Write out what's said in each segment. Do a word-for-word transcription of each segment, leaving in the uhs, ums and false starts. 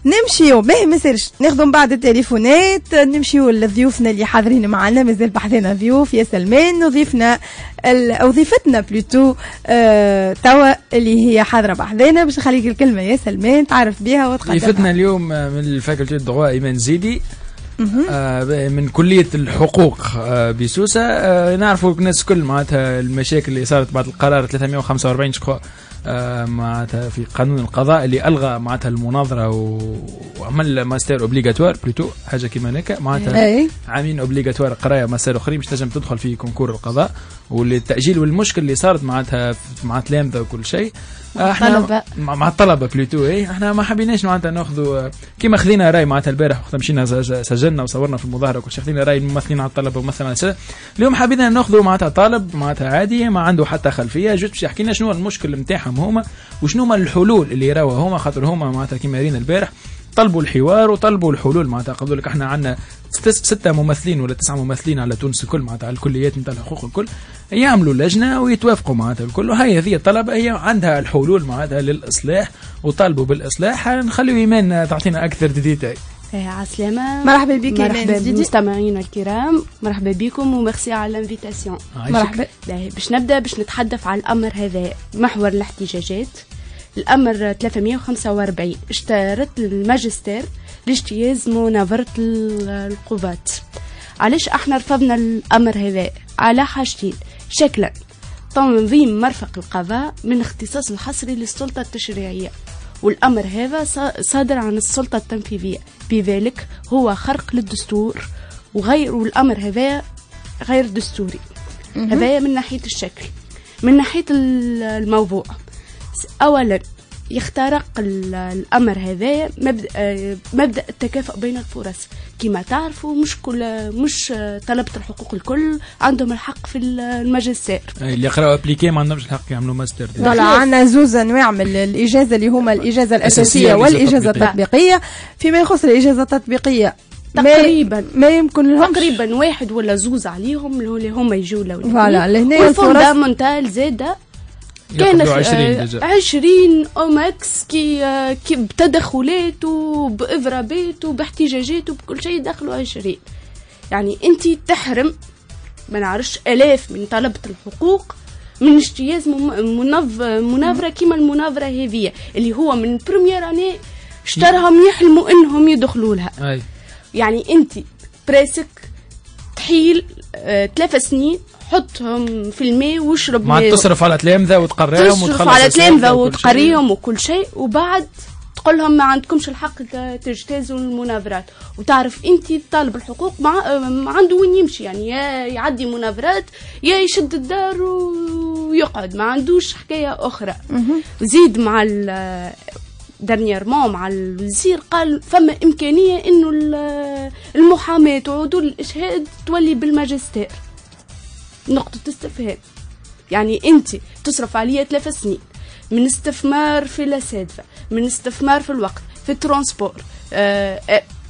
نمشيو باهي ما يصيرش ناخذوا من بعد التليفونات، نمشيو لضيوفنا اللي حاضرين معنا. مازال بحثنا ضيوف يا سلمان، وضيفنا او ضيفتنا بلوتو آه توا اللي هي حاضره بحذانا باش نخليك الكلمه يا سلمان تعرف بها وتقدمها. ضيفتنا اليوم من الفاكولتي دو ايمان زيدي آه من كليه الحقوق آه بسوسه. آه نعرفوا الناس الكل معناتها المشاكل اللي صارت بعد القرار ثلاثمائة وخمسة وأربعين شكو آه معناتها في قانون القضاء اللي الغى معناتها المناظره وعمل ماستر اوبليغاتوار بلوتو حاجه كيما هكا معناتها عامين اوبليغاتوار قرايه ماستر اخرين باش تنجم تدخل في كونكور القضاء. والتاجيل والمشكل اللي صارت معناتها مع تلامذه وكل شيء احنا مع الطلبه بلوتو اي احنا ما حبيناش معناتها ناخذوا كيما خذينا راي معناتها البارح وقت مشينا سجلنا وصورنا في المظاهره وكل شيء خذينا راي الممثلين على الطلبه ومثلا على السنة. اليوم حبينا ناخذوا معناتها طالب معناتها عادي ما عنده حتى خلفيه جوت باش يحكي لنا شنو المشكل نتاعهم هما وشنو هما الحلول اللي راوا هما خاطر هما معناتها كيما رينا البارح طلبوا الحوار وطلبوا الحلول. معناتها قالوا لك احنا عندنا ستة ممثلين ولا تسعة ممثلين على تونس الكل معناتها على الكليات نتاع الحقوق الكل يعملوا لجنه ويتوافقوا معناتها الكل. وهي هذه الطلبه هي عندها الحلول معناتها للاصلاح وطالبوا بالاصلاح. نخليو ايمان تعطينا اكثر ديتاي. عسلامة، مرحبا بك مرحبا بمستمعينا الكرام، مرحبا بكم وميرسي على الانفيتاسيون. مرحبا. باش نبدا باش نتحدث على الامر هذا محور الاحتجاجات. الامر ثلاثمائة وخمسة وأربعين اشترط الماجستير لاجتياز مناظرة القضاة. علاش احنا رفضنا الامر هذا؟ على حاجتين، شكلا تنظيم مرفق القضاء من اختصاص الحصري للسلطة التشريعية، والأمر هذا صادر عن السلطة التنفيذية، بذلك هو خرق للدستور وغير، والأمر هذا غير دستوري. هذا من ناحية الشكل. من ناحية الموضوع، أولا يخترق الأمر هذا مبدأ, مبدأ التكافؤ بين الفرص. كما تعرفوا مش كل مش طلبة الحقوق الكل عندهم الحق في الماجستير. اللي يقراوا ابليكي ما عندهمش الحق يعملوا ماستر. طلع عندنا زوز انواع من الاجازه اللي هما الاجازه الاساسيه والاجازه التطبيقيه. فيما يخص الاجازه التطبيقيه تقريبا ما يمكن لهم تقريبا واحد ولا زوز عليهم اللي هم يجوا لو فوالا لهنا الفوندامنتال زاده كانت عشرين او ماكس كي كي بتدخلات وباضرابات وباحتجاجات وبكل شيء دخلوا عشرين. يعني انت تحرم ما نعرفش الاف من طلبة الحقوق من اجتياز مناظرة كيما المناظرة هذه اللي هو من بريمير اني اشترهم يحلموا انهم يدخلوا لها. أي. يعني انت بريسك تحيل آه ثلاث سنين حطهم في الماء واشرب ما تصرف على تلامذة وتقريهم تصرف على تلامذة وتقريهم وكل شيء، وبعد تقول لهم ما عندكمش الحق تجتازوا المناظرات. وتعرف انت طالب الحقوق مع ما عنده وين يمشي، يعني يا يعدي مناظرات يا يشد الدار ويقعد، ما عندوش حكاية أخرى. زيد مع دانييرمون مع الوزير قال فما إمكانية إنه المحاماة وعدول الإشهاد تولي بالماجستير. نقطة استفهام. يعني أنت تصرف عليا ثلاث سنين من استثمار في الأساتذة، من استثمار في الوقت، في الترانسبور، آه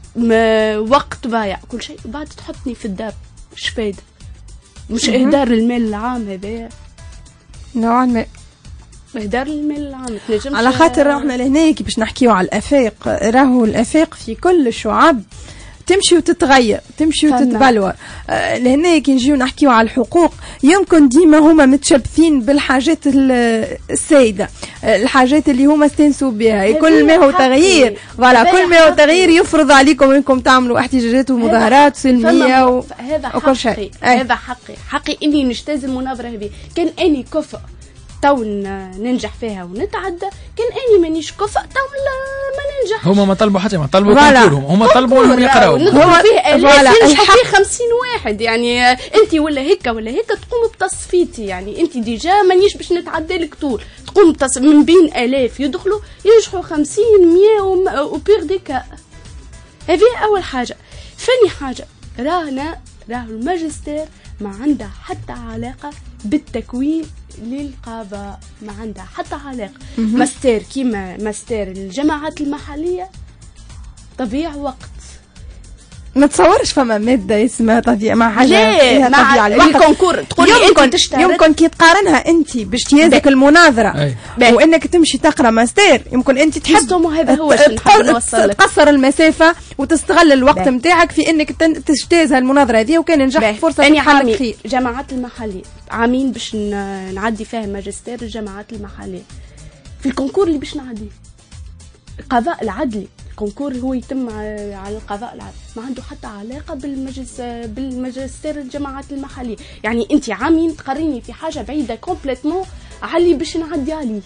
آه وقت ضايع كل شيء، وبعد تحطني في الدار. إيش فايدة؟ مش إهدار المال العام هذا نوعا ما. إهدار المال العام على خاطر احنا لهنا كي باش نحكيو على الآفاق، راهو الآفاق في كل الشعب تمشي وتتغير، تمشي وتتبلور. آه لهنا كي نجيو نحكيو على الحقوق يمكن ديما هما متشبثين بالحاجات السيدة، آه الحاجات اللي هما استنسوا بها. كل ما هو تغيير فوالا كل ما هو تغيير يفرض عليكم انكم تعملوا احتجاجات ومظاهرات سلمية و... وكل شيء. هذا حقي حقي اني نجتاز المناظرة هذه. كان اني كفء تو ننجح فيها ونتعدى، كان اني مانيش كفء تو ما ننجح. هما ما طلبوا حتى ما طلبوا كونكورهم، هما طلبوا انهم يقراوا. هو فيه الاف فيه خمسين واحد، يعني انت ولا هيك ولا هيك تقوم بتصفيتي. يعني انت ديجا مانيش باش نتعدى لك طول، تقوم بتص... من بين الاف يدخلوا ينجحوا خمسين مية وبيغ ديكا. هذه اول حاجه. ثاني حاجه، رانا راه الماجستير ما عندها حتى علاقه بالتكوين للقضاء، ما عندها حتى علاقة. ماستر كيما ماستر الجامعات المحلية تضيع وقت. نتصورش فما ماده اسمها طبيعه مع حاجه لا مع الكونكور تقول يمكن تشتغل يمكن كي تقارنها انت باجتيازك المناظره وانك تمشي تقرا ماستر يمكن انت تحب هذا هو تقصر المسافه وتستغل الوقت نتاعك في انك تجتاز المناظره هذه وكان نجحت فرصه تحلك خير. جامعات المحليه عامين باش نعدي فيها ماجستير الجامعات المحليه في الكونكور اللي باش نعدي القضاء العدلي. الكونكور هو يتم على القضاء العدلي ما عنده حتى علاقه بالمجلس بالماجستير الجامعات المحليه. يعني انت عامين تقريني في حاجه بعيده كومبليتمون على اللي باش نعدي عليه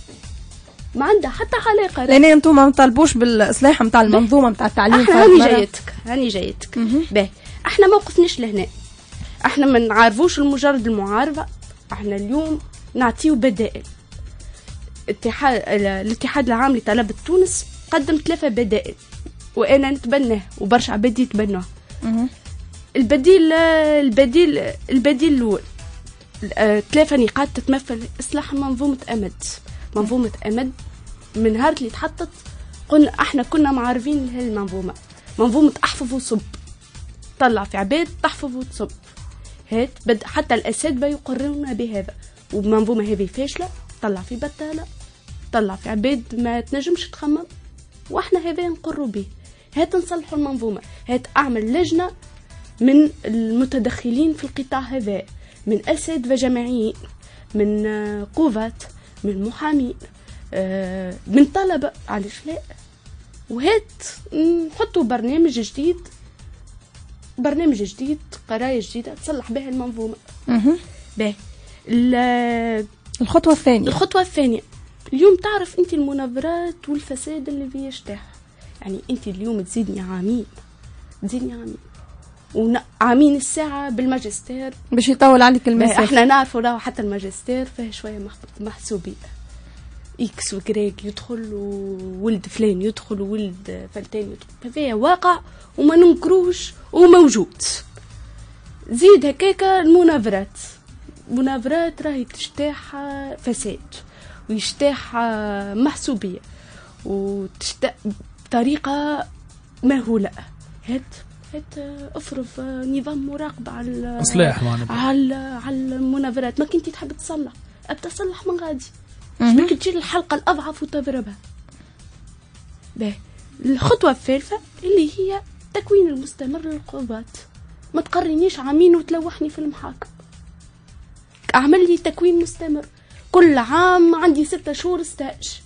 ما عندها حتى علاقه. لان انتم ما طالبوش بالاصلاح نتاع المنظومه نتاع التعليم. احنا هاني جايتك هاني جايتك باهي احنا موقفناش لهنا. احنا ما نعرفوش المجرد المعارضه. احنا اليوم نعطيو بدائل. اتحاد الاتحاد العام لطلبه تونس قدم ثلاثه بدائل وانا نتبناه وبرشا عباد يتبنوه. البديل البديل البديل الاول ثلاثه نقاط تتمثل اصلاح منظومه امد. منظومه امد من نهار اللي تحطت قلنا احنا كنا معارفين لهالمنظومه. منظومه احفظ وصب طلع في عباد تحفظ وتصب. هات بدا حتى الاساتذه يقررون بهذا ومنظومه هذه فاشله طلع في بتاله طلع في عباد ما تنجمش تخمم واحنا هذا نقروا به. هات نصلحوا المنظومه. هات اعمل لجنه من المتدخلين في القطاع هذا من اساتذه جامعيين من قوات من محامين من طلبه علاش لا. وهات نحطوا برنامج جديد برنامج جديد قرايه جديده تصلح بها المنظومه. باهي الخطوه الثانيه الخطوه الثانيه اليوم تعرف انت المناظرات والفساد اللي فيه يجتاح. يعني انت اليوم تزيدني عامين تزيدني عامين وعامين الساعه بالماجستير باش يطول عليك المسافه. احنا نعرفوا راهو حتى الماجستير فيه شويه محسوبيه اكس وكريك يدخل وولد فلان يدخل وولد فلتان يدخل ففيه واقع وما ننكروش وموجود. زيد هكاكا المناظرات مناظرات راهي تجتاح فساد ويجتاح محسوبيه وتشت بطريقه مهوله. هات هات افرض نظام مراقبه على اصلاح على على المناظرات. ما كنتي تحب تصلح ابدا صلح من غادي باش تجي الحلقه الاضعف وتضربها. باهي الخطوه الثالثه اللي هي تكوين المستمر للقضاة. ما تقرنيش عامين وتلوحني في المحاكم. اعمل لي تكوين مستمر كل عام عندي ستة شهور ستاج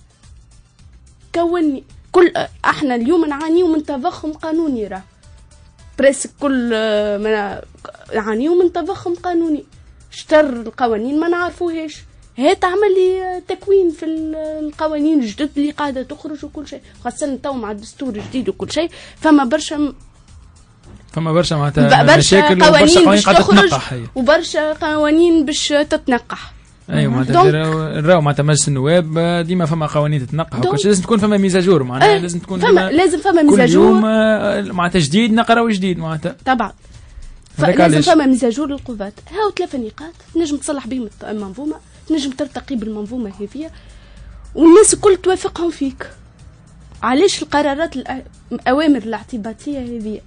كوني. كل احنا اليوم نعانيو من تضخم قانوني راه بريسك كل ما نعانيو من تضخم قانوني. شتر القوانين ما نعرفوهاش. هات عمل لي تكوين في القوانين الجدد اللي قاعده تخرج وكل شيء خاصه تو مع الدستور الجديد وكل شيء فما برشا م... فما برشا معناتها مشاكل وبرشا قوانين قاعده تتنقح وبرشا قوانين باش تتنقح. ايوه معناتها نراو معناتها مجلس النواب ديما فما قوانين تتنقح وكل شيء. لازم تكون فما ميزاجور معناتها لازم تكون فما لازم فما ميزاجور كل يوم معناتها جديد نقراو جديد معناتها طبعا. فلازم فما ميزاجور للقضاة. هاو ثلاثه نقاط تنجم تصلح بهم المنظومه تنجم ترتقي بالمنظومه هذه والناس الكل توافقهم فيك. علاش القرارات الأوامر الاعتباطية هذه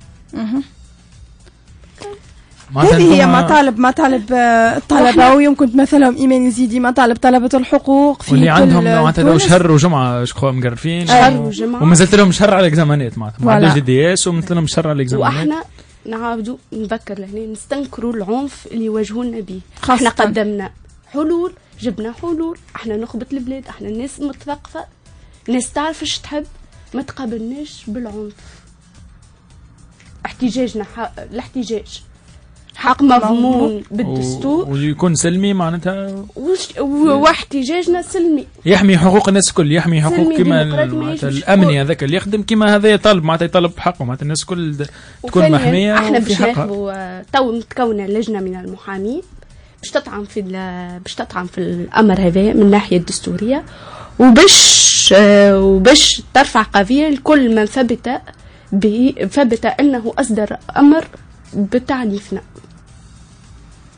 هذه هي مطالب مطالب الطلبة ويمكن تمثلهم إيمان يزيدي مطالب طلبة الحقوق في واللي عندهم معناتها شهر وجمعة شكون مقرفين شهر وجمعة ومازلت لهم شهر على الاكزامانات معناتها ما عندوش دي دي اس ومازلت لهم شهر على الاكزامانات. واحنا نعاودوا نذكر لهنا نستنكروا العنف اللي يواجهونا به. احنا قدمنا حلول جبنا حلول. احنا نخبط البلاد احنا الناس متثقفة الناس تعرف ايش تحب ما تقابلناش بالعنف. احتجاجنا حق الاحتجاج حق مضمون بالدستور ويكون سلمي معناتها واحتجاجنا سلمي يحمي حقوق الناس الكل يحمي حقوق كما الامني هذاك اللي يخدم كما هذا يطالب معناتها يطالب بحقه معناتها الناس الكل تكون محميه. احنا باش ناخذوا تو متكونه لجنه من المحامين باش تطعن في باش تطعن في الامر هذا من الناحيه الدستوريه وباش وباش ترفع قضيه لكل من ثبت به ثبت انه اصدر امر بتعنيفنا.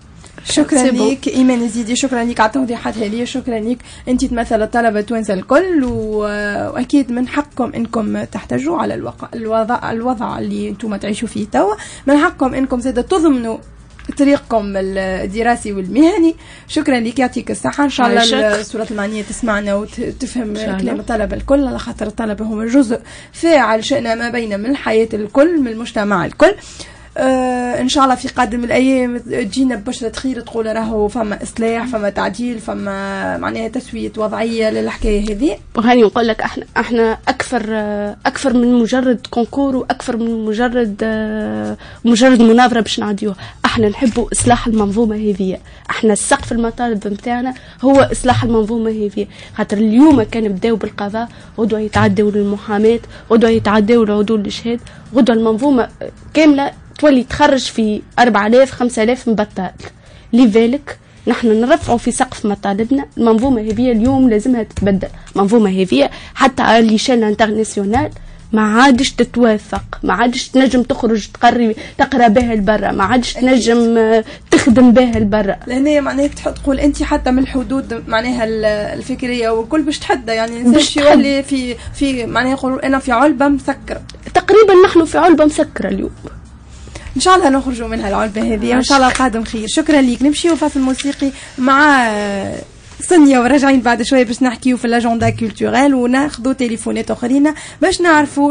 شكرا لك ايمان الزيدي، شكرا لك على التوضيحات هذه، شكرا لك. انت تمثل الطلبه التوانسه الكل، واكيد من حقكم انكم تحتجوا على الوضع الوضع, الوضع اللي انتم تعيشوا فيه توا. من حقكم انكم زاد تضمنوا طريقكم الدراسي والمهني. شكرا لك، يعطيك الصحه. ان شاء الله الصورة المعنيه تسمعنا وتفهم كلام الطلبه الكل، على خاطر الطلبه هم جزء فاعل شأن ما بين من الحياه الكل، من المجتمع الكل. آه ان شاء الله في قادم الايام تجينا ببشرة خير، تقول راهو فما اصلاح، فما تعديل، فما معناها تسويه وضعيه للحكايه هذه. وهاني نقول لك احنا احنا اكثر اكثر من مجرد كونكور، واكثر من مجرد مجرد مناظره باش نعديوها. احنا نحبوا اصلاح المنظومه هذه. احنا السقف المطالب نتاعنا هو اصلاح المنظومه هذه، خاطر اليوم كان بداو بالقضاء، غدوه يتعدوا للمحاماه، غدوه يتعدوا لعدول الشهاد، غدوه المنظومه كامله تولي تخرج في أربعة آلاف خمسة آلاف مبطل. لذلك نحن نرفعوا في سقف مطالبنا. المنظومة هذه اليوم لازمها تتبدل. المنظومة هذه حتى على ليشيل انترناسيونال ما عادش تتوافق، ما عادش تنجم تخرج تقري تقرا بها لبرا، ما عادش تنجم تخدم بها لبرا. لأن معناها تقول أنت حتى من الحدود معناها الفكرية والكل باش تحدى، يعني باش يولي في في معناها يقولوا أنا في علبة مسكرة. تقريبا نحن في علبة مسكرة اليوم. ان شاء الله نخرجوا منها العلبه هذه، وان شاء الله القادم خير. شكرا ليك. نمشيو فاصل موسيقي مع سونيا وراجعين بعد شويه باش نحكيو في الاجندا كولتوريل، وناخذوا تليفونات اخرين باش نعرفوا